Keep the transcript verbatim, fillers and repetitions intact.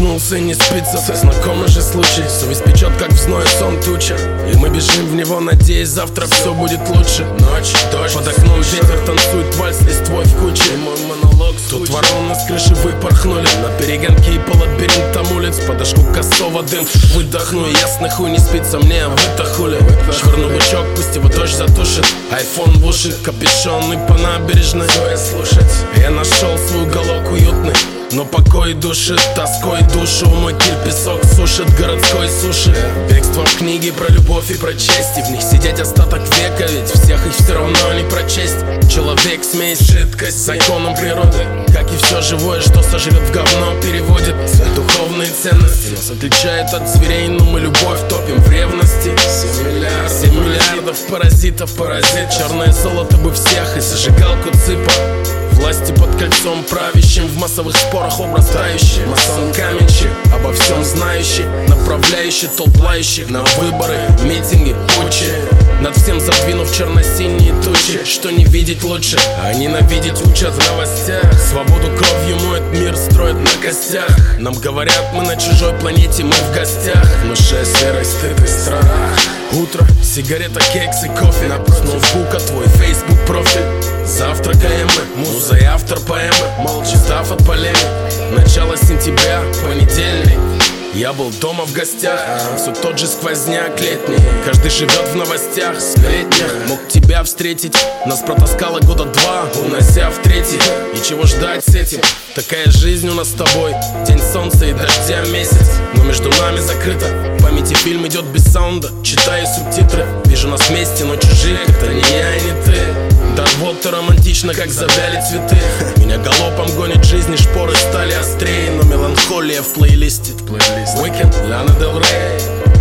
Проснулся и не спится, знакомый же случай. Совесть печет, как в зное сон туча, и мы бежим в него, надеясь, завтра все будет лучше. Ночь, дождь, под окном ветер танцует вальс листвой в куче. Мой монолог тут вороны с крыши выпорхнули на перегонки и по лабиринтам улиц. Подошку косого дым, выдохну, ясно хуй не спится мне, вы-то хули. Швырну бычок, пусть его дождь затушит. Айфон в уши, капюшон и по набережной. Что я слушать? Я нашел свой уголок уютный, но покой душит, тоской душу. Мой киль песок сушит городской суши. Бегство в книги про любовь и про честь, и в них сидеть остаток века, ведь всех их все равно не прочесть. Человек смесь жидкость законом природы, как и все живое, что сожрет в говно, переводит духовные ценности. Нас отличает от зверей, но мы любовь топим в ревности. Семь миллиардов паразитов, паразит. Черное золото бы всех и зажигалку цыпа. Власти под кольцом правящим, в массовых спорах образ тающий. Масон каменщик, обо всем знающий, направляющий толп лающих на выборы, митинги, путчи. Над всем задвинув черно-синие тучи. Что не видеть лучше, а ненавидеть учат в новостях. Свободу кровью моет мир, строит на костях. Нам говорят, мы на чужой планете, мы в гостях. Внушая серость, стыд и страх. Утро, сигарета, кекс и кофе. Напротив ноутбука твой Facebook профиль. Завтракаем мы, муза и автор поэмы. Молча став от полемик. Начало сентября, понедельник. Я был дома в гостях, все тот же сквозняк летний. Каждый живет в новостях, сплетнях. Мог тебя встретить, нас протаскало года два, унося в третий. И чего ждать с этим? Такая жизнь у нас с тобой. День солнца и дождя месяц, но между нами закрыто. В памяти фильм идет без саунда, читаю субтитры. Вижу нас вместе, но чужих, это не я и не ты. Да вот ты романтично, как завяли цветы. Меня галопом гонит жизнь, и шпоры стали острее. Но меланхолия в плейлисте. Weekend, Лана Дель Рей.